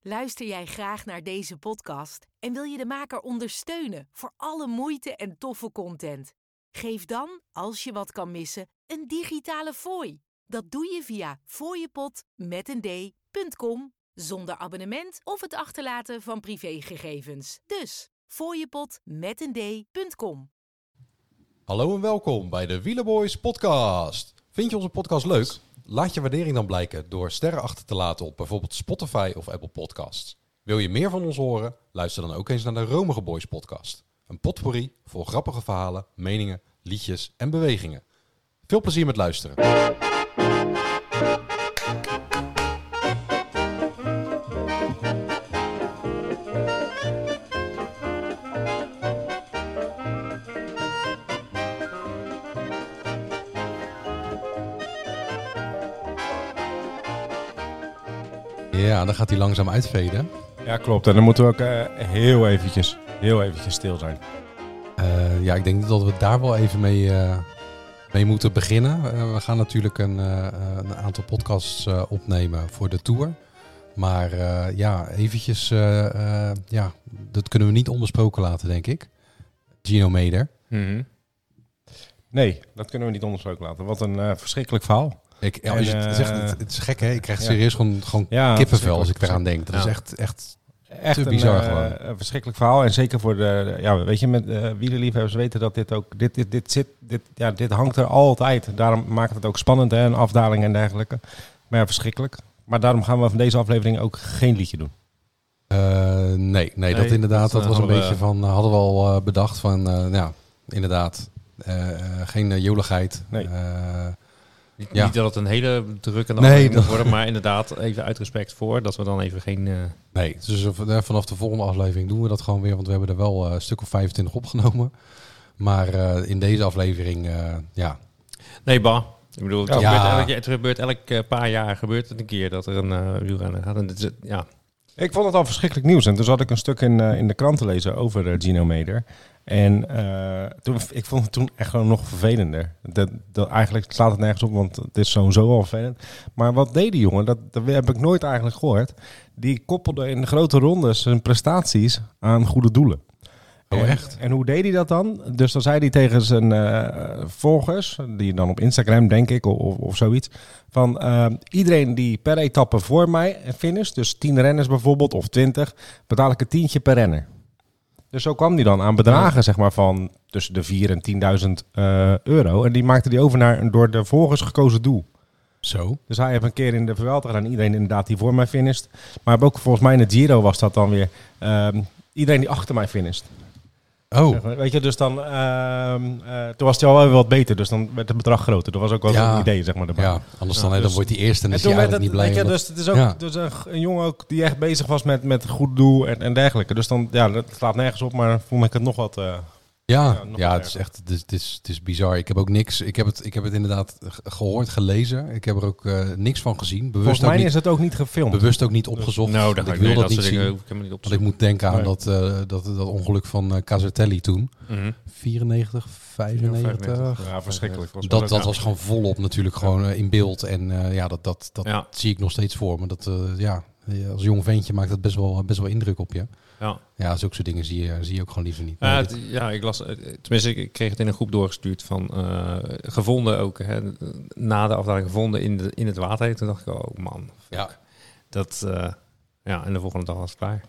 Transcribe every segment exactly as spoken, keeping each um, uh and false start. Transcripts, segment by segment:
Luister jij graag naar deze podcast en wil je de maker ondersteunen voor alle moeite en toffe content? Geef dan, als je wat kan missen, een digitale fooi. Dat doe je via fooiepot met een d punt com zonder abonnement of het achterlaten van privégegevens. Dus fooiepot met een d punt com. Hallo en welkom bij de Wielerboys podcast. Vind je onze podcast leuk? Laat je waardering dan blijken door sterren achter te laten op bijvoorbeeld Spotify of Apple Podcasts. Wil je meer van ons horen? Luister dan ook eens naar de Romige Boys podcast. Een potpourri vol grappige verhalen, meningen, liedjes en bewegingen. Veel plezier met luisteren. Ja, dan gaat hij langzaam uitveden. Ja, klopt. En dan moeten we ook uh, heel eventjes, heel eventjes stil zijn. Uh, ja, ik denk dat we daar wel even mee, uh, mee moeten beginnen. Uh, we gaan natuurlijk een, uh, een aantal podcasts uh, opnemen voor de tour. Maar uh, ja, eventjes, uh, uh, ja, dat kunnen we niet onbesproken laten, denk ik. Gino Meder. Mm-hmm. Nee, dat kunnen we niet onbesproken laten. Wat een uh, verschrikkelijk verhaal. Ik, als je het, zegt, het, het is gek, hè? Ik krijg ja. serieus gewoon, gewoon ja, kippenvel als ik eraan denk. Dat ja. is echt, echt, echt te een, bizar gewoon. Uh, een verschrikkelijk verhaal. En zeker voor de, ja, weet je, met uh, wielerliefhebbers weten dat dit ook, dit, dit, dit zit, dit, ja, dit hangt er altijd. Daarom maakt het ook spannend, hè? Een afdaling en dergelijke. Maar ja, verschrikkelijk. Maar daarom gaan we van deze aflevering ook geen liedje doen. Uh, nee, nee, nee, dat inderdaad, dat, dat was een beetje we... van, uh, hadden we al uh, bedacht van, uh, nou, inderdaad, uh, uh, geen uh, joligheid. Nee. Uh, Niet, ja. niet dat het een hele drukke nee, moet worden, maar inderdaad even uit respect voor dat we dan even geen... Uh... Nee, dus vanaf de volgende aflevering doen we dat gewoon weer, want we hebben er wel uh, een stuk of vijfentwintig opgenomen. Maar uh, in deze aflevering, uh, ja... Nee, bah. Ik bedoel, het, ja. gebeurt elk, het gebeurt elk uh, paar jaar gebeurt het een keer dat er een uh, wielrenner gaat. En dit is, ja. Ik vond het al verschrikkelijk nieuws. En toen zat ik een stuk in, uh, in de krant te lezen over uh, Gino Meder. En uh, toen, ik vond het toen echt gewoon nog vervelender. Dat, dat, eigenlijk slaat het nergens op, want het is sowieso al vervelend. Maar wat deed die jongen, dat, dat heb ik nooit eigenlijk gehoord. Die koppelde in de grote rondes zijn prestaties aan goede doelen. Oh, en, echt? En hoe deed hij dat dan? Dus dan zei hij tegen zijn uh, volgers, die dan op Instagram denk ik, of, of zoiets, van uh, iedereen die per etappe voor mij finisht, dus tien renners bijvoorbeeld, of twintig, betaal ik een tientje per renner. Dus zo kwam hij dan aan bedragen, ja. zeg maar, van tussen de vier en tienduizend uh, euro. En die maakte hij over naar een door de volgers gekozen doel. Zo. Dus hij heeft een keer in de Vuelta gedaan, iedereen inderdaad die voor mij finisht. Maar ook volgens mij in de Giro was dat dan weer uh, iedereen die achter mij finisht. Oh. Weet je, dus dan, uh, uh, toen was hij al wel wat beter, dus dan werd het bedrag groter. Dat was ook wel ja. een idee, zeg maar. Erbij. Ja, anders ja, dan, dus, dan wordt hij eerst en, en is hij eigenlijk het, niet blij. Je, omdat... Dus het is ook ja. dus een, een jongen ook die echt bezig was met, met een goed doel en, en dergelijke. Dus dan, ja, dat slaat nergens op, maar vond ik het nog wat... Uh, Ja, ja, ja het is echt het is, het, is, het is bizar. Ik heb ook niks. Ik heb het, ik heb het inderdaad gehoord, gelezen. Ik heb er ook uh, niks van gezien. Bewust Volgens mij ook niet, is het ook niet gefilmd. Bewust ook niet opgezocht. Nou, dat ik ik wil nee, dat, dat niet zien. Dingen, ik niet op want ik moet denken aan nee. dat, uh, dat, dat ongeluk van uh, Casartelli toen. Mm-hmm. vierennegentig, vijfennegentig Ja, verschrikkelijk. Dat, dat was gewoon volop natuurlijk gewoon uh, in beeld. En uh, ja, dat, dat, dat ja. zie ik nog steeds voor me. Dat, uh, ja, als jong ventje maakt dat best wel, best wel indruk op je. Ja, ja zulke soort dingen zie je, zie je ook gewoon liever niet. Uh, nee, het, ja, ik las, tenminste, ik kreeg het in een groep doorgestuurd van uh, gevonden ook, hè, na de afdaling gevonden in, de, in het water. Toen dacht ik, oh man, ja. dat, uh, ja, en de volgende dag was het klaar.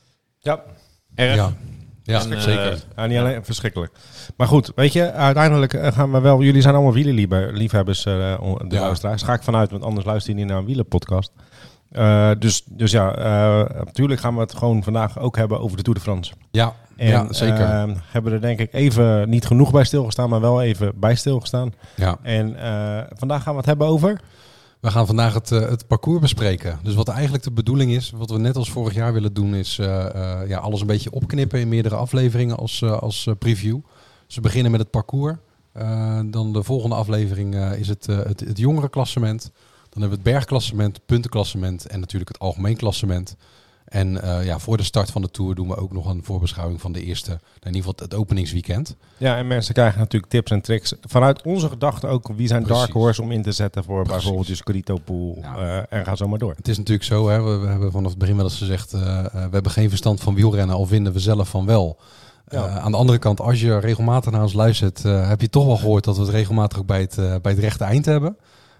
Ja. Erg. Ja. Ja, en, zeker. Uh, ja, niet alleen verschrikkelijk. Maar goed, weet je, uiteindelijk gaan we wel... Jullie zijn allemaal wielerliefhebbers, uh, de ja. luisteraars. Ga ik vanuit, want anders luister je niet naar een wielerpodcast. Uh, dus, dus ja, uh, natuurlijk gaan we het gewoon vandaag ook hebben over de Tour de France. Ja, en, ja zeker. Uh, hebben er denk ik even niet genoeg bij stilgestaan, maar wel even bij stilgestaan. Ja. En uh, vandaag gaan we het hebben over... We gaan vandaag het, uh, het parcours bespreken. Dus wat eigenlijk de bedoeling is, wat we net als vorig jaar willen doen, is uh, uh, ja, alles een beetje opknippen in meerdere afleveringen als, uh, als uh, preview. Dus we beginnen met het parcours. Uh, dan de volgende aflevering uh, is het, uh, het, het jongerenklassement. Dan hebben we het bergklassement, puntenklassement en natuurlijk het algemeen klassement. En uh, ja, voor de start van de Tour doen we ook nog een voorbeschouwing van de eerste, in ieder geval het openingsweekend. Ja, en mensen krijgen natuurlijk tips en tricks vanuit onze gedachten ook. Wie zijn Precies. dark horse om in te zetten voor Precies. bijvoorbeeld je Scorito Pool Ja. uh, en ga zo maar door. Het is natuurlijk zo, hè, we, we hebben vanaf het begin wel eens gezegd, uh, uh, we hebben geen verstand van wielrennen, al vinden we zelf van wel. Uh, Ja. Aan de andere kant, als je regelmatig naar ons luistert, uh, heb je toch wel gehoord dat we het regelmatig ook bij het, uh, bij het rechte eind hebben.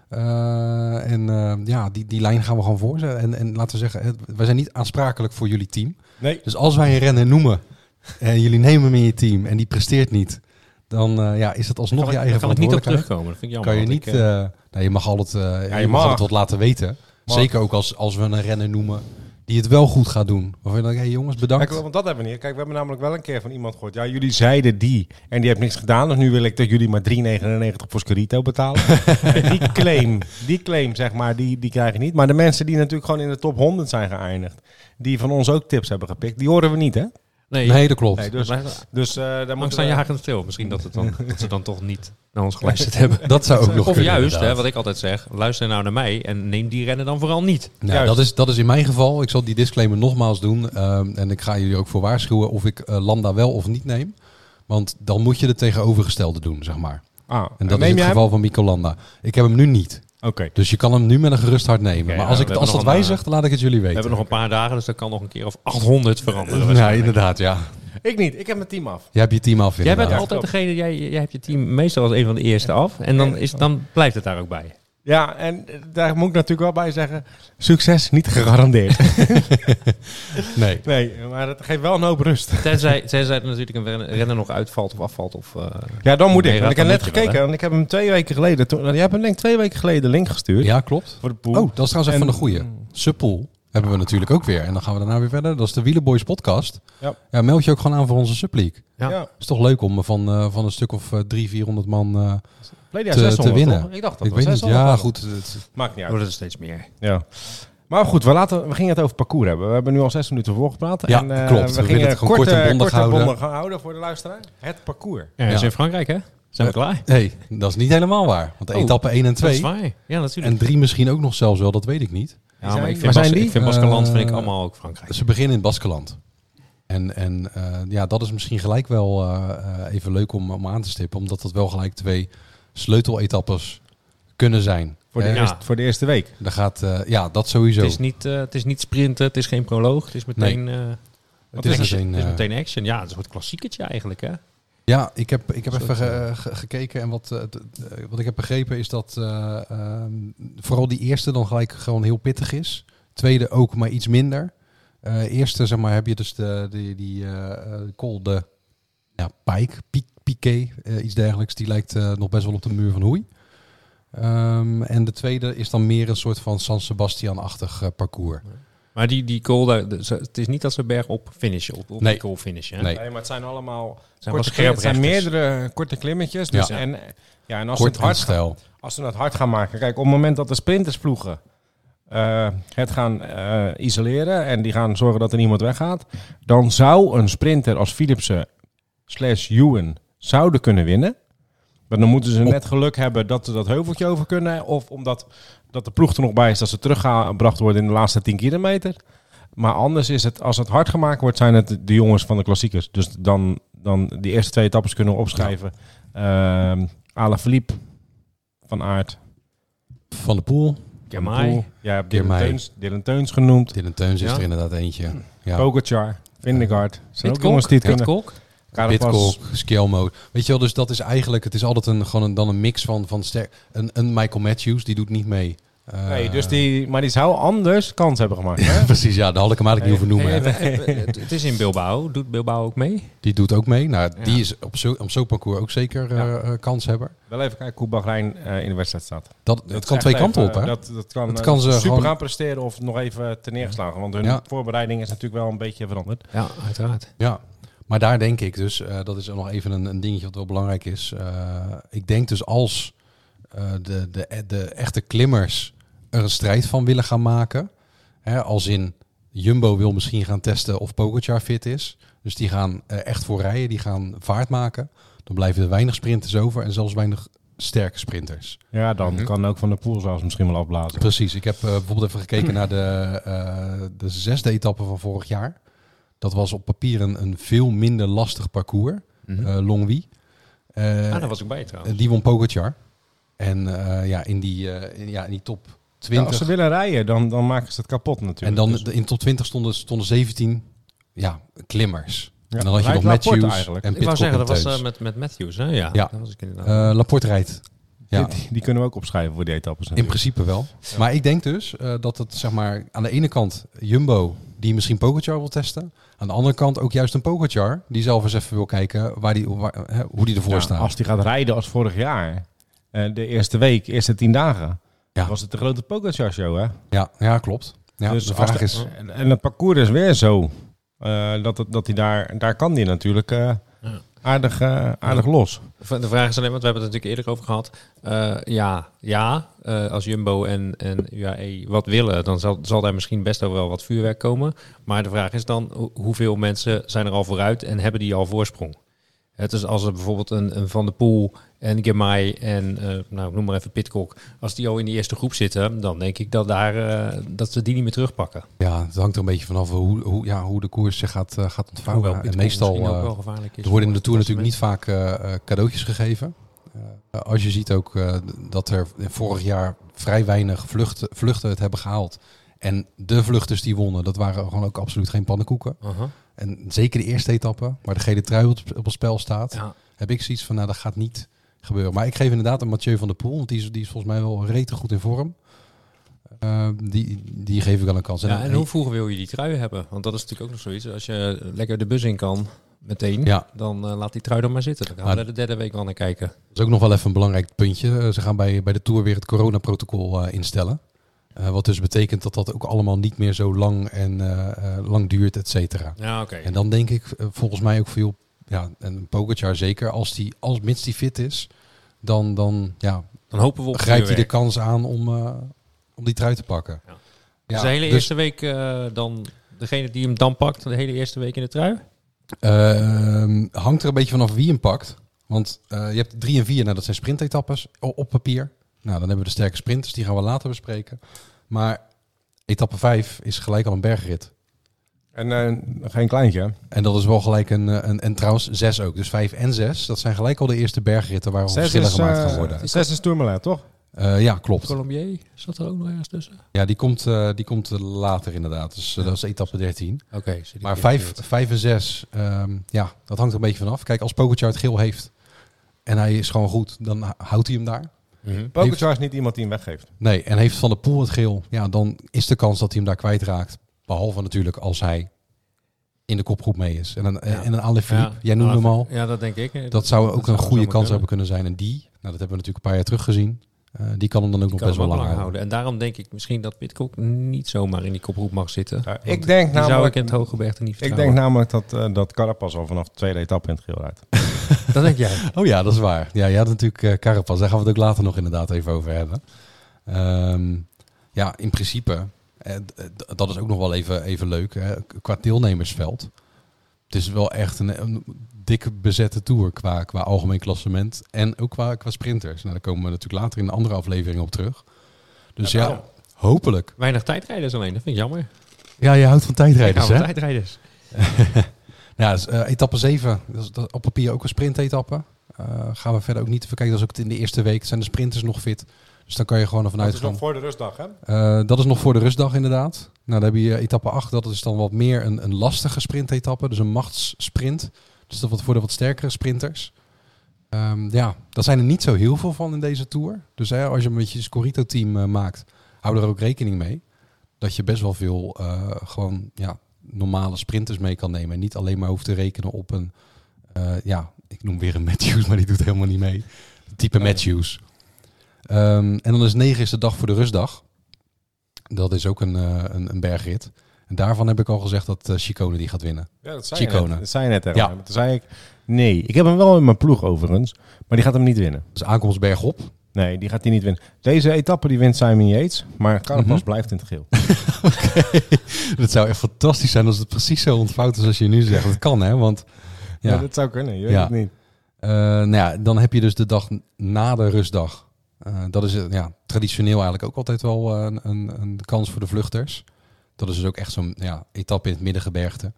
Uh, en uh, ja, die, die lijn gaan we gewoon voorzetten. En, en laten we zeggen, het, wij zijn niet aansprakelijk voor jullie team. Nee. Dus als wij een renner noemen en jullie nemen hem in je team en die presteert niet, dan uh, ja, is het alsnog Kan je ik- eigen Daar kan ik niet op verantwoordelijkheid. terugkomen. Dat vind ik jammer. Kan je want niet, ik, uh, uh, nou, je mag altijd, uh, Ja, je je mag mag. het wat laten weten. Mag. Zeker ook als, als we een renner noemen die het wel goed gaat doen. Waarvan je denkt, hé hey jongens, bedankt. Kijk, want dat hebben we niet. Kijk, we hebben namelijk wel een keer van iemand gehoord. Ja, jullie zeiden die en die heeft niks gedaan. Dus nu wil ik dat jullie maar drie negenennegentig voor Scorito betalen. die claim, die claim zeg maar, die, die krijg je niet. Maar de mensen die natuurlijk gewoon in de top honderd zijn geëindigd, die van ons ook tips hebben gepikt, die horen we niet, hè? nee, Nee, dat klopt. Nee, dus maar- dus uh, daar Langs moeten staan we... je haken stil. Misschien dat, het dan, dat ze dan toch niet naar ons geluisterd hebben. Dat zou ook nog Of kunnen, juist, hè, inderdaad. wat ik altijd zeg, luister nou naar mij en neem die rennen dan vooral niet. Nou, Juist. dat, is, dat is in mijn geval. Ik zal die disclaimer nogmaals doen. Um, en ik ga jullie ook voor waarschuwen of ik uh, Landa wel of niet neem. Want dan moet je de tegenovergestelde doen, zeg maar. Ah, En dat neem is het jij geval van Mico Landa. Ik heb hem nu niet. hem? Oké. Dus je kan hem nu met een gerust hart nemen. Oké, maar ja, als, we ik, hebben als dat nog een, wijzigt, dan laat ik het jullie We weten. hebben nog een paar dagen, dus dat kan nog een keer of achthonderd veranderen. Ja, waarschijnlijk. inderdaad, ja. Ik niet. Ik heb mijn team af. Jij hebt je team af, Jij bent inderdaad. altijd degene, jij, jij hebt je team meestal als een van de eerste af. En dan, is, dan blijft het daar ook bij. Ja, en daar moet ik natuurlijk wel bij zeggen, succes niet gegarandeerd. Nee. nee, maar het geeft wel een hoop rust. Tenzij, tenzij er natuurlijk een ren- renner nog uitvalt of afvalt. Of, uh, Ja, dan moet Nee, ik. Want ik dat heb net moet je wel, gekeken en ik heb hem twee weken geleden... Toen, jij hebt hem denk ik twee weken geleden de link gestuurd. Ja, klopt. Voor de pool. Oh, dat is trouwens even En- een goeie. Subpool hebben we natuurlijk ook weer. En dan gaan we daarna weer verder. Dat is de Wielerboys podcast. Ja. Ja, meld je ook gewoon aan voor onze subleague. Ja. Ja. Is toch leuk om van, uh, van een stuk of uh, drie, vierhonderd man uh, Verleden jaar te, zeshonderd, te winnen. toch? Ik dacht dat Ik het weet niet. zeshonderd Ja, was. goed. Het, Maakt niet uit. wordt het steeds meer. Ja. Maar goed, we, laten, we gingen het over parcours hebben. We hebben nu al zes minuten voorgepraat. Ja, en, uh, klopt. We We willen gingen het gewoon kort, kort en eh, bondig kort en houden. bondig houden voor de luisteraar. Het parcours. Ja, dat is Ja. in Frankrijk, hè? Zijn we klaar? hey, dat is niet helemaal waar. Want de Oh, etappe één en Dat is twee waar. Ja, natuurlijk. en drie misschien ook nog zelfs wel, dat weet ik niet. Ja, maar ik Waar vind, Bas, zijn die? ik vind Baskeland vind ik Uh, allemaal ook Frankrijk. Ze beginnen in het Baskeland. En, en uh, ja, dat is misschien gelijk wel uh, uh, even leuk om, om aan te stippen. Omdat dat wel gelijk twee sleuteletappes kunnen zijn. Voor de, Eh, Ja. eerste, voor de eerste week. Er gaat, uh, ja, dat sowieso. Het is, niet, uh, het is niet sprinten, het is geen proloog, het is meteen, uh, Het is action. meteen, het is uh, meteen action. Ja, het is een soort klassiekertje eigenlijk, hè? Ja, ik heb, ik heb Soort, even ge- ge- gekeken en wat, uh, d- d- wat ik heb begrepen is dat uh, um, vooral die eerste dan gelijk gewoon heel pittig is. Tweede ook, maar iets minder. Uh, eerste, zeg maar, heb je dus de, die, die uh, col de ja, Pike, Piek, Piqué, uh, iets dergelijks. Die lijkt uh, nog best wel op de muur van Hoei. Um, en de tweede is dan meer een soort van San Sebastian-achtig uh, parcours. Maar die, die goal, daar, de- ze- het is niet dat ze bergop finishen, op, op Nee. die goal finishen. Hè? Nee. Nee, maar het zijn allemaal Het zijn wel korte klim- het zijn scherprechters. meerdere korte klimmetjes. Dus Ja. en, ja, en als ze Kort het en hard gaan, stijl. als ze het hard gaan maken. Kijk, op het moment dat de sprintersploegen uh, het gaan uh, isoleren en die gaan zorgen dat er niemand weggaat, dan zou een sprinter als Philipsen slash Ewan zouden kunnen winnen. Maar dan moeten ze net geluk hebben dat ze dat heuveltje over kunnen. Of omdat dat de ploeg er nog bij is dat ze teruggebracht worden in de laatste tien kilometer. Maar anders is het, als het hard gemaakt wordt, zijn het de jongens van de klassiekers. Dus dan, dan die eerste twee etappes kunnen we opschrijven. Ja. Uh, Alaphilippe, Van Aert, Van de Poel, Girmay. Ja, hebt Dylan Girmay. Teuns, Dylan Teuns genoemd. Dylan Teuns is Ja. er inderdaad eentje. Ja. Pogacar, Vingegaard. Zijn ook Pitcock, jongens die het kunnen. Pitcock. Carapaz. Pitcock, Skelmo. Weet je wel, dus dat is eigenlijk, het is altijd een, gewoon een, dan een mix van, van sterk. Een, een Michael Matthews, die doet niet mee. Uh, Nee, dus die, maar die zou anders kans hebben gemaakt. Hè? Ja, precies, ja, daar had ik hem eigenlijk niet over noemen. Hey, hè. even- het, het is in Bilbao. Doet Bilbao ook mee? Die doet ook mee. Nou, Ja. die is op zo'n op zo'n parcours ook zeker uh, Ja. uh, kanshebber. Wel even kijken hoe Bahrein uh, in de wedstrijd staat. Dat, Dat het is kan echt twee kanten even, op, hè? Dat, dat kan, Het eh, kan ze super gewoon- gaan presteren of nog even te neergeslagen. Want hun Ja. voorbereiding is natuurlijk wel een beetje veranderd. Ja, uiteraard. Ja, maar daar denk ik dus, uh, dat is nog even een, een dingetje wat wel belangrijk is. Uh, ik denk dus als uh, de, de, de echte klimmers er een strijd van willen gaan maken. Hè, als in Jumbo wil misschien gaan testen of Pogacar fit is. Dus die gaan uh, echt voor rijden, die gaan vaart maken. Dan blijven er weinig sprinters over en zelfs weinig sterke sprinters. Ja, dan Mm-hmm. kan ook Van der Poel zelfs misschien wel afblazen. Precies. Ik heb uh, bijvoorbeeld even gekeken naar de, uh, de zesde etappe van vorig jaar. Dat was op papier een, een veel minder lastig parcours. Mm-hmm. Uh, Longwy. Uh, ah, daar was ik bij trouwens. Die won Pogacar. En uh, ja, in die, uh, in, ja, in die top twintig... Ja, als ze willen rijden, dan, dan maken ze het kapot natuurlijk. En dan Dus- de, in top twintig stonden, stonden zeventien ja, klimmers. Ja, en dan had je nog lijkt Laporte Matthews eigenlijk. en Ik wou Pitcock zeggen, en dat was Teuns. uh, met, met Matthews, hè? Ja, Ja. dat was ik inderdaad. Uh, Laporte rijdt. Ja, Die, die kunnen we ook opschrijven voor die etappes. in natuurlijk. principe wel. Ja. Maar ik denk dus uh, dat het zeg maar aan de ene kant Jumbo die misschien Pogacar wil testen. Aan de andere kant ook juist een Pogacar die zelf eens even wil kijken waar die, waar, hè, hoe die ervoor Ja, staat. als die gaat rijden als vorig jaar, uh, de eerste week, eerste tien dagen, Ja. was het de grote Pogacar-show, hè? Ja, ja, klopt. Ja, Dus de als vraag de- is... En, en het parcours is weer zo. Uh, dat, het, dat hij daar, daar kan die natuurlijk uh, Ja. aardig, uh, aardig los. De vraag is alleen, want we hebben het natuurlijk eerder over gehad. Uh, ja, ja uh, als Jumbo en, en U A E wat willen, dan zal, zal daar misschien best ook wel wat vuurwerk komen. Maar de vraag is dan, ho- hoeveel mensen zijn er al vooruit en hebben die al voorsprong? Het is als er bijvoorbeeld een, een Van der Poel en Girmay en uh, nou, noem maar even Pitcock, als die al in die eerste groep zitten, dan denk ik dat, daar, uh, dat ze die niet meer terugpakken. Ja, het hangt er een beetje vanaf hoe, hoe, ja, hoe de koers zich gaat, uh, gaat ontvouwen. Hoewel En Pitcock meestal, misschien ook uh, wel gevaarlijk is. er worden in de voor Tour het natuurlijk niet vaak uh, uh, cadeautjes gegeven. Uh, als je ziet ook uh, dat er vorig jaar vrij weinig vluchten, vluchten het hebben gehaald. En de vluchters die wonnen, dat waren gewoon ook absoluut geen pannenkoeken. Uh-huh. En zeker de eerste etappe, waar de gele trui op, op het spel staat, Ja. heb ik zoiets van, nou dat gaat niet gebeuren. Maar ik geef inderdaad aan Mathieu van der Poel, want die is, die is volgens mij wel rete goed in vorm. Uh, die, die geef ik wel een kans. Ja, en hoe vroeg wil je die trui hebben? Want dat is natuurlijk ook nog zoiets. Als je lekker de bus in kan meteen, Ja. dan uh, laat die trui dan maar zitten. Dan gaan Maar- we er de derde week wel naar kijken. Dat is ook nog wel even een belangrijk puntje. Uh, ze gaan bij, bij de Tour weer het coronaprotocol uh, instellen. Uh, wat dus betekent dat dat ook allemaal niet meer zo lang en uh, uh, lang duurt, et cetera. Ja, oké. En dan denk ik uh, volgens mij ook veel, ja, en Pogacar zeker, als die, als mits die fit is, dan, dan ja, Dan hopen we op grijpt hij de vuurwerk. kans aan om, uh, om die trui te pakken. Ja. Ja, Dus de hele dus, eerste week uh, dan degene die hem dan pakt, de hele eerste week in de trui? uh, hangt er een beetje vanaf wie hem pakt. Want uh, je hebt drie en vier, nou dat zijn sprintetappes op, op papier. Nou, dan hebben we de sterke sprinters, die gaan we later bespreken. Maar etappe vijf is gelijk al een bergrit. En uh, geen kleintje. En dat is wel gelijk een, een... En trouwens zes ook. Dus vijf en zes, dat zijn gelijk al de eerste bergritten waar verschillen is, gemaakt uh, gaan worden. Zes is Tourmalet, toch? Uh, ja, klopt. Colombier, zat er ook nog ergens tussen? Ja, die komt, uh, die komt later inderdaad. Dus uh, dat is etappe dertien. Oké. Okay, Maar vijf, vijf en zes, um, ja, dat hangt er een beetje vanaf. Kijk, als Pogacar het geel heeft en hij is gewoon goed, dan houdt hij hem daar. Mm-hmm. Pogacar is niet iemand die hem weggeeft. Nee, en heeft Van der Poel het geel, ja, dan is de kans dat hij hem daar kwijtraakt. Behalve natuurlijk als hij in de kopgroep mee is. En een, Ja. en een Alaphilippe, Ja. jij noemde hem al. Ja, dat denk ik. Dat, Dat zou ook een goede zomaar kans kunnen. hebben kunnen zijn. En die, nou dat hebben we natuurlijk een paar jaar terug gezien. Uh, die kan hem dan ook Die nog best kan wel hem lang ook houden. En daarom denk ik misschien dat Pitcock niet zomaar in die kopgroep mag zitten. Uh, Want ik denk die zou namelijk, ik in het Hooggebergte niet ik vertrouwen. denk namelijk dat, uh, dat Carapaz al vanaf de tweede etappe in het geel rijdt. Dat denk jij. Oh ja, dat is waar. Ja, je had natuurlijk uh, Carapaz. Daar gaan we het ook later nog inderdaad even over hebben. Um, ja, in principe, eh, d- dat is ook nog wel even, even leuk. Hè. Qua deelnemersveld. Het is wel echt een, een dikke bezette Tour qua, qua algemeen klassement. En ook qua, qua sprinters. Nou, daar komen we natuurlijk later in een andere aflevering op terug. Dus ja, Ja, hopelijk. Weinig tijdrijders alleen, dat vind ik jammer. Ja, je houdt van tijdrijders, Ik hou hè? van tijdrijders. Ja, dus, uh, etappe zeven, dat is dat op papier ook een sprintetappe. Uh, gaan we verder ook niet even kijken. Dat is ook in de eerste week. Zijn de sprinters nog fit? Dus dan kan je gewoon ervan Dat is uitgaan. nog voor de rustdag, hè? Uh, dat is nog voor de rustdag inderdaad. Nou, dan heb je uh, etappe acht. Dat is dan wat meer een, een lastige sprintetappe. Dus een machtssprint. Dus dat wat voor de wat sterkere sprinters. Um, ja, daar zijn er niet zo heel veel van in deze Tour. Dus hè, als je een beetje een Scorito-team uh, maakt, hou er ook rekening mee. Dat je best wel veel uh, gewoon ja, normale sprinters mee kan nemen. En niet alleen maar hoeft te rekenen op een... Uh, ja, ik noem weer een Matthews, maar die doet helemaal niet mee. Type Nee. Matthews. Um, en dan is negen is de dag voor de rustdag. Dat is ook een, uh, een, een bergrit. En daarvan heb ik al gezegd dat uh, Chicone die gaat winnen. Ja, dat zei je Chicone. net. Dat zei je net tegen Ja. mij. Maar toen zei ik, nee. Ik heb hem wel in mijn ploeg overigens, maar die gaat hem niet winnen. Dus aankomst bergop. Nee, die gaat hij niet winnen. Deze etappe die wint Simon Yates, maar Carapaz Mhm. blijft in het geel. Dat zou echt fantastisch zijn als het precies zo ontvouwt is als je nu zegt. Dat kan, hè? Want Ja, ja, dat zou kunnen. Je weet Ja. het niet. Uh, nou ja, dan heb je dus de dag na de rustdag. Uh, dat is uh, ja, traditioneel eigenlijk ook altijd wel uh, een, een kans voor de vluchters. Dat is dus ook echt zo'n ja, etappe in het middengebergte.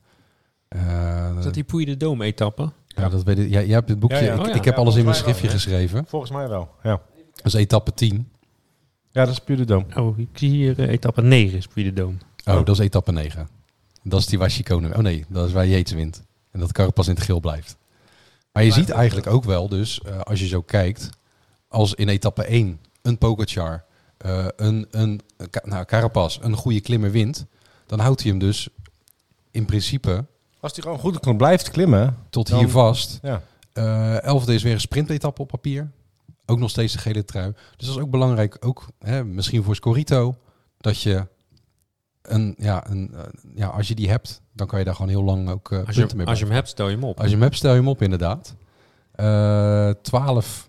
Uh, is dat die Puy de Dôme etappe? Ja, dat weet ik. Ja, jij hebt het boekje. Ja, ja. Ik, Oh, ja. ik heb Ja, alles in mijn volgens mij schriftje wel, geschreven. Volgens mij wel, ja. Dat is etappe tien. Ja, dat is Puy de Dôme. Oh, ik zie hier uh, etappe negen is Puy de Dôme. Oh, oh, dat is etappe negen. Dat is die waar Chicone... Oh nee, dat is waar Yates wint. En dat Carapaz in het geel blijft. Maar je ziet eigenlijk ook wel dus, uh, als je zo kijkt, als in etappe één een Pogacar, uh, een, een, nou, Carapaz, een goede klimmer wint, dan houdt hij hem dus in principe... Als hij gewoon goed kan blijft klimmen... Tot dan, hier vast. Ja. Uh, elfde is weer een sprintetappe op papier. Ook nog steeds de gele trui. Dus dat is ook belangrijk, ook hè, misschien voor Scorito, dat je... Een, ja, een, uh, ja, als je die hebt, dan kan je daar gewoon heel lang ook uh, als punten je, mee Als je blijven. hem hebt, stel je hem op. Als je hem hebt, stel je hem op inderdaad. Uh, twaalf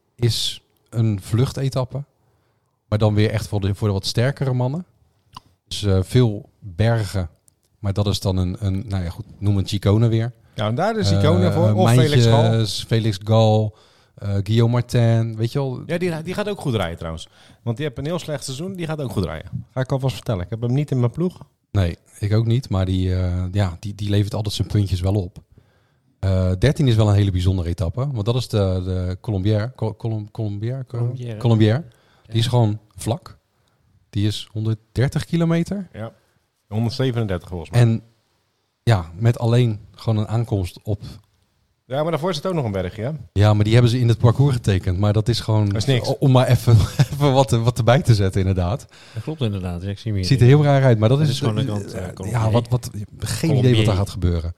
is een vluchtetappe. Maar dan weer echt voor de, voor de wat sterkere mannen. Dus uh, veel bergen. Maar dat is dan een, een nou ja goed, noem een Chicone weer. Ja, en daar is Chicone Uh, voor. Of Mijntjes, Felix Gal. Felix Gal, uh, Guillaume Martin, weet je wel. Ja, die, die gaat ook goed rijden trouwens. Want die heeft een heel slecht seizoen, die gaat ook goed rijden. Ga ik alvast vertellen. Ik heb hem niet in mijn ploeg. Nee, ik ook niet. Maar die, uh, ja, die, die levert altijd zijn puntjes wel op. Uh, dertien is wel een hele bijzondere etappe. Want dat is de, de Colombière. Col- Colom- Colombière? Colombière. Colombière. Die is gewoon vlak. Die is honderddertig kilometer. Ja. honderdzevenendertig volgens mij. En ja, met alleen gewoon een aankomst op... Ja, maar daarvoor zit ook nog een bergje, hè? Ja, maar die hebben ze in het parcours getekend. Maar dat is gewoon... Dat is niks. Om maar even, even wat, wat erbij te zetten, inderdaad. Dat klopt inderdaad. Ja, ik zie hem hier. Het ziet er heel raar uit, maar dat, Dat is... is gewoon een uh, kant, uh, uh, Colombier. ja, wat, wat, geen Colombier. idee wat daar gaat gebeuren.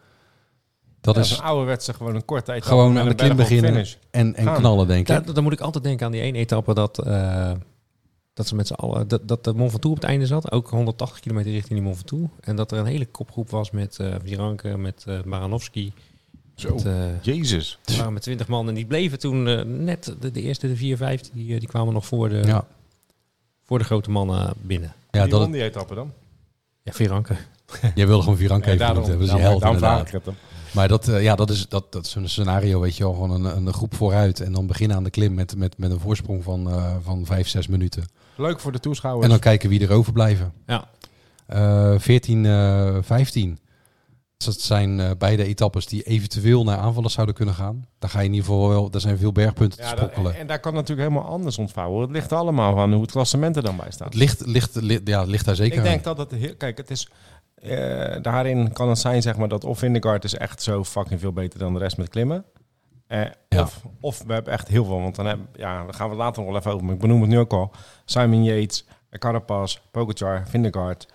Dat Dat is is een ouderwetse, gewoon een korte etappe. gewoon met aan de een berg klim op beginnen finish. en, en Gaan. knallen, denk ik. Ja, dan moet ik altijd denken aan die ene etappe dat, uh, dat ze met z'n allen, dat, dat de Mont Ventoux op het einde zat. Ook honderdtachtig kilometer richting die Mont Ventoux. En dat er een hele kopgroep was met uh, Viranke, met uh, Baranovski. Zo, Met, uh, Jezus. we waren met twintig man en die bleven toen uh, net de, de eerste, de vier, vijf, die, uh, die kwamen nog voor de, Ja, voor de grote mannen binnen. ja Die dat won die etappe dan? Ja, Viranke. jij wilde gewoon Viranke even genoemd hebben. Dat is je held daarom vraag inderdaad. ik het hem. Maar dat, uh, ja, dat is, dat, dat is een scenario, weet je wel. Gewoon een, een groep vooruit en dan beginnen aan de klim met, met, met een voorsprong van, uh, van vijf, zes minuten. Leuk voor de toeschouwers. En dan kijken wie er overblijven. Ja. Uh, veertien, uh, vijftien. Dus dat zijn uh, beide etappes die eventueel naar aanvallers zouden kunnen gaan. Daar ga je in ieder geval wel, daar zijn veel bergpunten Ja, te dat, sprokkelen. en daar kan natuurlijk helemaal anders ontvouwen. Het ligt allemaal aan hoe het klassement er dan bij staat. Het ligt, ligt, li- ja, het ligt daar zeker Ik denk aan. dat het... heel- Kijk, het is... eh, daarin kan het zijn, zeg maar, dat of Vingegaard is echt zo fucking veel beter dan de rest met klimmen. Eh, Ja. of, of we hebben echt heel veel. Want dan hebben, ja, daar gaan we later nog wel even over. Maar ik benoem het nu ook al. Simon Yates, Carapaz, Pogacar, Vingegaard,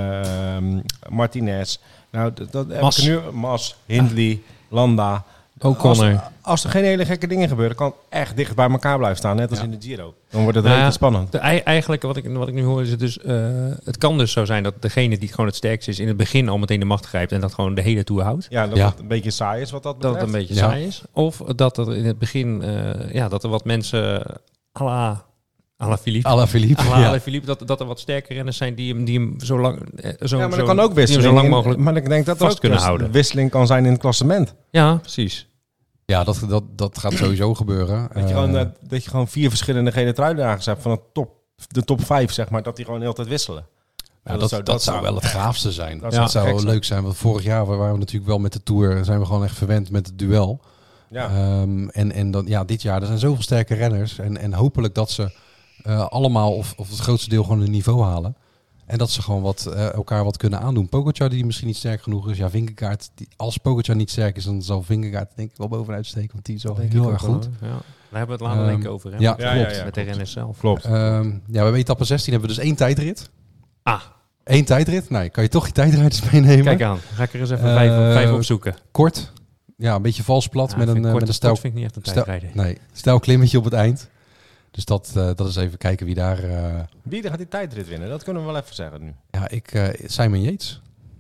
ehm, Martinez. Nou, dat, dat heb Mas. ik nu. Mas, Hindley, Landa. O'Connor. Als, als er geen hele gekke dingen gebeuren, kan het echt dicht bij elkaar blijven staan. Net als Ja. in de Giro. Dan wordt het Nou redelijk ja, spannend. De, ei- eigenlijk wat ik, wat ik nu hoor is het dus... Uh, het kan dus zo zijn dat degene die gewoon het sterkste is... in het begin al meteen de macht grijpt... en dat gewoon de hele Tour houdt. Ja, dat Ja. het een beetje saai is wat dat Dat betreft. het een beetje Ja. saai is. Of dat er in het begin... Uh, ja, dat er wat mensen... à la, à la Philippe... À la Philippe, à la, ja. à la Philippe dat, dat er wat sterke renners zijn... die hem, die hem zo lang... eh, Zo, Ja, maar zo, dat kan ook die hem wisseling. zo lang in- mogelijk... maar ik denk dat er vast ook kunnen dus houden. wisseling kan zijn in het klassement. Ja, precies. Ja, dat, dat, dat gaat sowieso gebeuren. Dat je, Uh, gewoon, eh, dat je gewoon vier verschillende gele truidragers hebt van de top, de top vijf, zeg maar, dat die gewoon de hele tijd wisselen. ja, dat, dat, zou wel het gaafste zijn. dat Dat, zou zou gek leuk zijn. Want vorig jaar waren we natuurlijk wel met de Tour... zijn we gewoon echt verwend met het duel. Ja. Um, en en dan, ja, dit jaar, er zijn zoveel sterke renners. En, en hopelijk dat ze uh, allemaal of, of het grootste deel gewoon een niveau halen. En dat ze gewoon wat, uh, elkaar wat kunnen aandoen. Pogacar die misschien niet sterk genoeg is. Ja, Vingegaard, die, als Pogacar niet sterk is, dan zal Vingegaard denk ik wel bovenuit steken. Want die is wel heel erg goed. Ja. Daar hebben we het later Um, denk ik over. Hè? ja, met, ja, klopt. ja, ja. met de renners zelf. Klopt. Um, ja, we hebben etappe zestien hebben we dus één tijdrit. Ah, Eén tijdrit. Nou, kan je toch je tijdrijders meenemen. kijk aan. Ga ik er eens even Uh, vijf, vijf opzoeken. Kort. Ja, een beetje vals plat Ja, met vind een, ik uh, kort- met een stijl, kort vind ik niet echt een stijl, tijdrijder. nee, stijl klimmetje op het eind. Dus dat, uh, dat is even kijken wie daar... Uh, Wie gaat die tijdrit winnen? Dat kunnen we wel even zeggen nu. ja, ik... Uh, Simon Yates.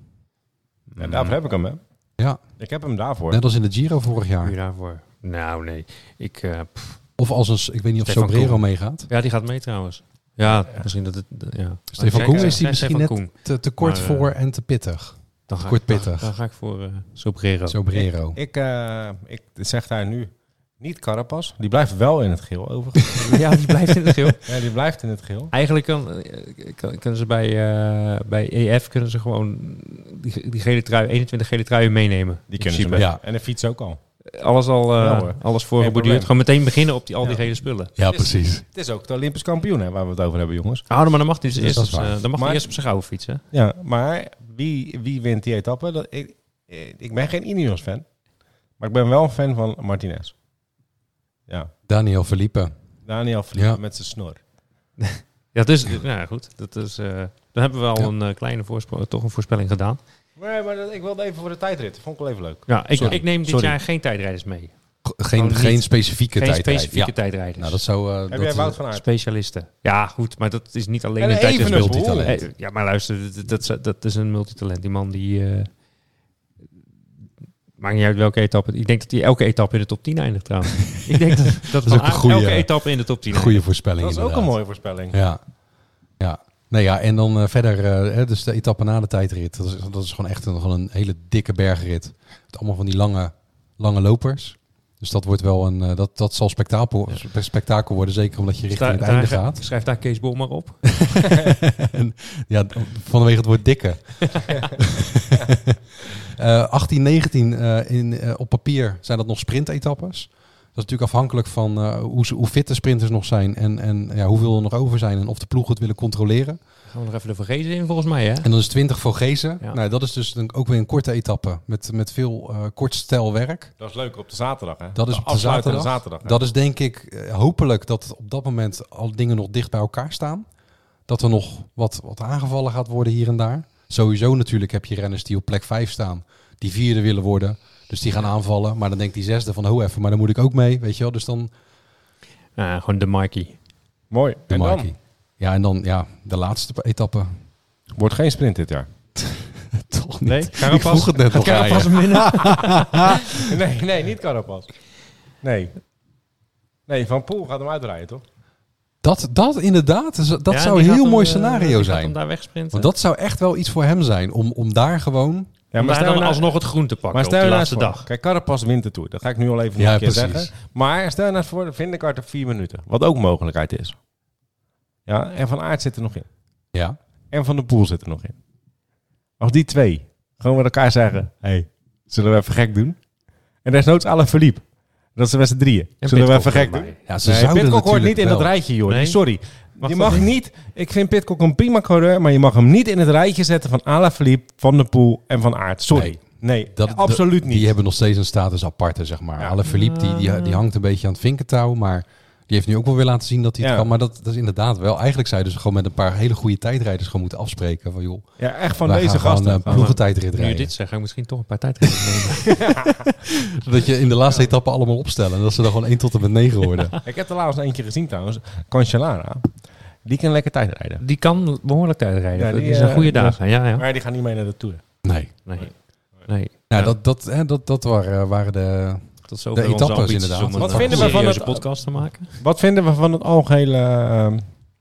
En daarvoor heb ik hem, hè? Ja, Ik heb hem daarvoor. net als in de Giro vorig Hoe jaar. je daarvoor? Nou, nee. Ik, uh, pff. Of als een... Ik weet niet of Stefan Sobrero Koen. meegaat. Ja, die gaat mee trouwens. Ja, misschien dat het... Ja. Stefan Kijk, Koen kijk, is die kijk, misschien Stefan net Koen. te, te kort Maar, uh, voor en te pittig. Dan ga kort ik, dan- pittig. Dan, ga ik voor uh, Sobrero. Sobrero. Ik, uh, ik zeg daar nu Niet Carapaz. Die blijft wel in het geel, overigens. Ja, die blijft in het geel. Ja, die blijft in het geel. Eigenlijk kan, kan, kunnen ze bij, uh, bij E F kunnen ze gewoon die, die gele trui, eenentwintig gele truien meenemen. Die In kunnen ze principe. mee. Ja. En de fiets ook al. Alles al, uh, Ja, hoor. alles Geen voorgeborduurd. probleem. Gewoon meteen beginnen op die, al die Ja. gele spullen. Ja, Het is- precies. Het is ook de Olympisch kampioen, hè, waar we het over hebben, jongens. Ah, maar dan mag hij dus Dus eerst, dat is dus, waar. uh, dan mag Maar- hij eerst op zijn gouden fietsen. Ja, maar wie, wie wint die etappe? Dat, ik, ik ben geen Ineos-fan. Maar ik ben wel een fan van Martinez. Ja, Daniel Felipe. Daniel Felipe Ja. met zijn snor. Ja, dus, nou ja, goed. Dat is, uh, dan hebben we al Ja. een uh, kleine voorspe- toch een voorspelling gedaan. Nee, maar dat, ik wilde even voor de tijdrit. Vond ik wel even leuk. Ja, ik, Sorry. ik neem dit Sorry. jaar geen tijdrijders mee. G- Geen, Gewoon geen niet- specifieke Geen tijdrijd. specifieke Ja. tijdrijders. Nou, dat zou... uh, Heb dat, jij uh, Wout van Aert? Specialisten. Ja, goed, maar dat is niet alleen En een even tijdrit. een multitalent. Eh, Ja, maar luister, dat, dat, dat is een multitalent. Die man die... uh, maakt niet uit welke etappe. Ik denk dat hij elke etappe in de top tien eindigt trouwens. Ik denk dat, dat, is Van ook een Aert goeie- elke etappe in de top tien Goede voorspelling, Dat is ook een inderdaad. mooie voorspelling. Ja. Ja. Nee, ja, en dan uh, verder, uh, hè, dus de etappe na de tijdrit. Dat is, dat is gewoon echt een, gewoon een hele dikke bergrit. Met allemaal van die lange, lange lopers. Dus dat wordt wel een, uh, dat, dat zal spektakel, spektakel worden. Zeker omdat je richting Sta- het einde daar- gaat. Schrijf daar Kees Bol maar op. En, ja, vanwege het woord dikke. uh, achttien, negentien uh, in, uh, op papier zijn dat nog sprintetappes. Dat is natuurlijk afhankelijk van uh, hoe, ze- hoe fit de sprinters nog zijn. En, en ja, hoeveel er nog over zijn. En of de ploeg het willen controleren. Gaan we nog even de Vergezen in volgens mij, hè? En dan is twintig Vogezen. Ja. Nou, dat is dus dan ook weer een korte etappe. Met, met veel uh, kort stijl werk. Dat is leuk op de zaterdag, hè? Dat is op de afsluitende zaterdag. zaterdag hè? Dat is denk ik uh, hopelijk dat op dat moment al dingen nog dicht bij elkaar staan. Dat er nog wat, wat aangevallen gaat worden hier en daar. Sowieso natuurlijk heb je renners die op plek vijf staan. Die vierde willen worden. Dus die gaan aanvallen. Maar dan denkt die zesde van, ho even, maar dan moet ik ook mee. Weet je wel, dus dan Ja, gewoon de Mikey. Mooi. de En dan? Markie. Ja, en dan ja, de laatste etappe. Wordt geen sprint dit jaar. Toch niet. Nee, Ik vroeg het net nog aan je. winnen? nee, nee, niet Carapaz. Nee. Nee, Van Poel gaat hem uitrijden, toch? Dat, dat inderdaad, dat Ja, zou die een gaat heel hem, mooi uh, scenario die gaat zijn. hem daar wegsprinten. Want dat zou echt wel iets voor hem zijn. Om, om daar gewoon... Ja, Om daar stel dan nou- alsnog het groen te pakken Maar op stel de je nou laatste eens voor. dag. Kijk, Carapaz wint de Tour. Dat ga ik nu al even Ja, nog een keer precies. zeggen. Maar stel je nou eens voor, de Vingegaard op vier minuten. Wat ook een mogelijkheid is. Ja, en Van Aert zit er nog in. Ja, En Van der Poel zit er nog in. Als die twee gewoon met elkaar zeggen... Hey, zullen we even gek doen? En desnoods Alaphilippe. Dat zijn met z'n drieën. En Zullen we Pidcock even gek erbij. doen? ja ze Nee, zouden Pidcock hoort niet natuurlijk in dat wel. rijtje, joh. Nee? Sorry. Mag je dat mag niet? niet... Ik vind Pidcock een prima coureur, maar je mag hem niet in het rijtje zetten van Alaphilippe, Van der Poel en Van Aert. Sorry. Nee. Nee, Dat, absoluut dat- niet. Die hebben nog steeds een status aparte, zeg maar. Ja. Alaphilippe, die, die, die hangt een beetje aan het vinkentouw, maar die heeft nu ook wel weer laten zien dat hij het Ja. kan. Maar dat, dat is inderdaad wel. Eigenlijk zou je dus gewoon met een paar hele goede tijdrijders gewoon moeten afspreken. Van joh, Ja, echt van wij deze gaan gewoon gasten. een ploegentijdrit Nu je rijden. dit zegt, ga ik misschien toch een paar tijdrijders nemen. Dat je in de laatste etappe allemaal opstellen. En dat ze dan gewoon één tot en met negen worden. Ik heb er laatst eentje gezien trouwens. Cancellara. Die kan lekker tijdrijden. Die kan behoorlijk tijdrijden. Ja, die, die zijn eh, goede ja. dagen. Ja, ja. Maar die gaan niet mee naar de Tour. Nee. Nee. nee. Nou, Ja. dat, dat, hè, dat, dat waren, waren de... Tot zover de onze etappes ambities inderdaad. om een Wat wat vinden we van serieuze het- podcast te maken. Wat vinden we van het algehele ehm,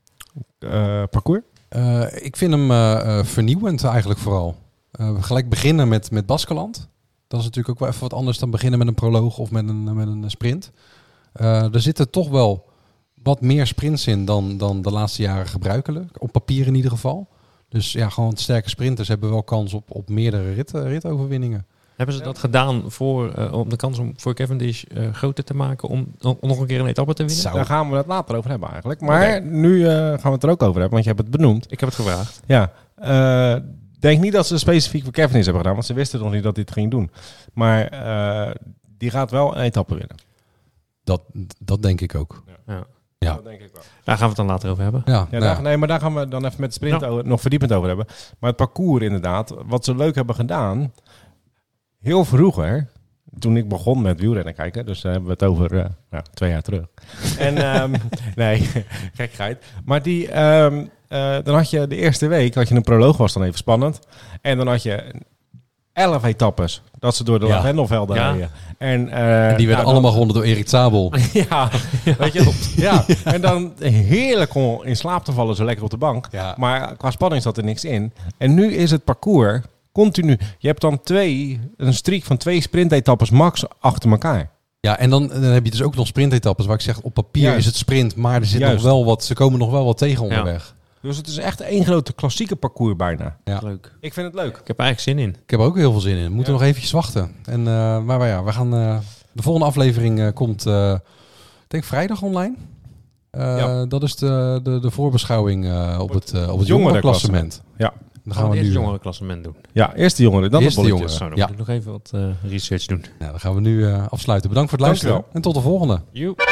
eh, parcours? Uh, ik vind hem uh, uh, vernieuwend eigenlijk vooral. Uh, gelijk beginnen met, met Baskeland. Dat is natuurlijk ook wel even wat anders dan beginnen met een proloog of met een, met een sprint. Uh, er zitten toch wel wat meer sprints in dan, dan de laatste jaren gebruikelijk. Op papier in ieder geval. Dus ja, gewoon sterke sprinters hebben wel kans op, op meerdere rit, ritoverwinningen. Hebben ze dat gedaan voor, uh, om de kans om voor Cavendish uh, groter te maken om, om nog een keer een etappe te winnen? Zou- Daar gaan we het later over hebben eigenlijk. Maar Oké. nu uh, gaan we het er ook over hebben, want je hebt het benoemd. Ik heb het gevraagd. Ja, uh, denk niet dat ze specifiek voor Cavendish hebben gedaan, want ze wisten nog niet dat hij het ging doen. Maar uh, die gaat wel een etappe winnen. Dat, dat denk ik ook. Ja. Ja. Dat denk ik wel. Daar gaan we het dan later over hebben. Ja, Ja, nou, daar, nee, maar daar gaan we dan even met de sprint Ja. over, nog verdiepend over hebben. Maar het parcours inderdaad, wat ze leuk hebben gedaan, heel vroeger, toen ik begon met wielrennen kijken, dus daar hebben we het over uh, nou, twee jaar terug. En um, nee, gekkigheid. Maar die, um, uh, dan had je de eerste week, had je een proloog, was dan even spannend. En dan had je elf etappes, dat ze door de Ja. Lavendelvelden Ja. reden. En, uh, en die werden nou, dan- allemaal gewonnen door Erik Zabel. ja, weet je, ja. En dan heerlijk om in slaap te vallen, zo lekker op de bank. Ja. Maar qua spanning zat er niks in. En nu is het parcours continu. Je hebt dan twee, een streak van twee sprintetappes max achter elkaar. Ja, en dan, dan heb je dus ook nog sprintetappes waar ik zeg, op papier Juist. is het sprint, maar er zit Juist. nog wel wat, ze komen nog wel wat tegen onderweg. Dus het is echt één grote klassieke parcours bijna. Ja. Leuk. Ik vind het leuk. Ik heb er eigenlijk zin in. Ik heb er ook heel veel zin in. We moeten Ja. nog eventjes wachten. En, uh, maar ja, we gaan, uh, de volgende aflevering uh, komt, uh, ik denk vrijdag online. Uh, Ja. Dat is de, de, de voorbeschouwing uh, op het, uh, op het jongerenklassement. jongerenklassement. Ja. Dan Gaan gaan we we eerst nu. het jongerenklassement doen. Ja, eerst de jongeren, dan Eerst de de bolletjes. jongeren. Zo, dan Ja. moet ik nog even wat uh, research doen. Nou, dan gaan we nu uh, afsluiten. Bedankt voor het luisteren. Dankjewel. En tot de volgende. Joep.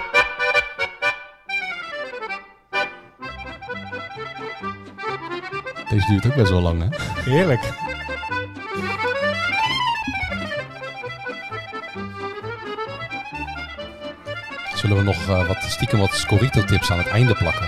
Deze duurt ook best wel lang, hè? Heerlijk. Zullen we nog uh, wat stiekem wat Scorito-tips aan het einde plakken?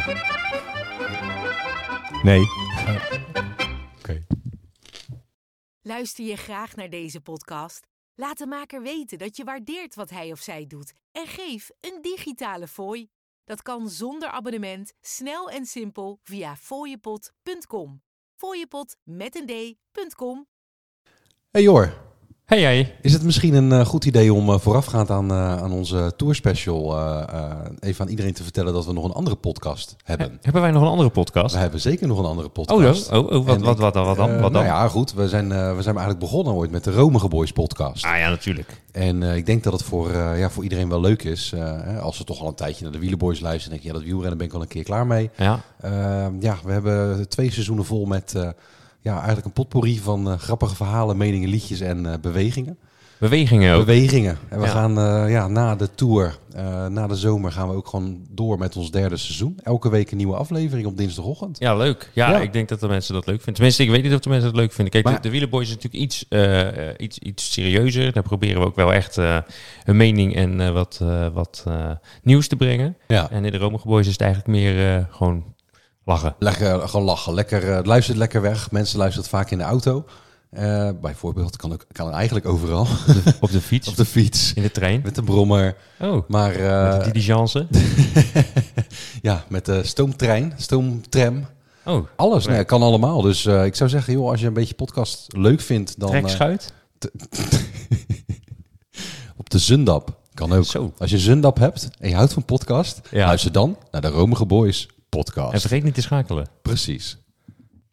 Nee. Oké. Luister je graag naar deze podcast? Laat de maker weten dat je waardeert wat hij of zij doet en geef een digitale fooi. Dat kan zonder abonnement, snel en simpel via fooiepot punt com. Fooiepot met een d punt com. Hey Jor, Hey jij. is het misschien een uh, goed idee om uh, voorafgaand aan, uh, aan onze tourspecial uh, uh, even aan iedereen te vertellen dat we nog een andere podcast hebben? He, hebben wij nog een andere podcast? We hebben zeker nog een andere Oh, podcast. oh, oh, wat, En wat, ik, wat, dan? Wat dan? Uh, Wat dan? Nou ja, goed. We zijn, uh, we zijn eigenlijk begonnen ooit met de Romige Boys podcast. Ah ja, natuurlijk. En uh, ik denk dat het voor, uh, ja, voor iedereen wel leuk is. Uh, als we toch al een tijdje naar de Wielerboys luisteren, denk je, ja, dat wielrennen ben ik wel een keer klaar mee. Ja. Uh, ja, we hebben twee seizoenen vol met uh, ja, eigenlijk een potpourri van uh, grappige verhalen, meningen, liedjes en uh, bewegingen. Bewegingen ook. Bewegingen. En we Ja. gaan uh, ja, na de tour, uh, na de zomer, gaan we ook gewoon door met ons derde seizoen. Elke week een nieuwe aflevering op dinsdagochtend. Ja, leuk. Ja, Ja. ik denk dat de mensen dat leuk vinden. Tenminste, ik weet niet of de mensen dat leuk vinden. Kijk, Maar- de, de Wielerboys is natuurlijk iets, uh, uh, iets, iets serieuzer. Daar proberen we ook wel echt uh, een mening en uh, wat, uh, wat uh, nieuws te brengen. Ja. En in de Romige Boys is het eigenlijk meer uh, gewoon lachen. Lekker, gewoon lachen. Lekker, uh, het luistert lekker weg. Mensen luisteren vaak in de auto. Uh, bijvoorbeeld, kan, ook, kan eigenlijk overal. Op de fiets, Op de fiets, in de trein. met de brommer. Oh, Maar uh, met de diligence. ja, met de stoomtrein, stoomtram. Oh, Alles, Nee. nee, kan allemaal. Dus uh, ik zou zeggen, joh, als je een beetje podcast leuk vindt, dan uh, trekschuit. op de Zundap. Kan ook. Zo. Als je Zundap hebt en je houdt van podcast, Ja. luister dan naar de Romige Boys podcast. En vergeet niet te schakelen. Precies.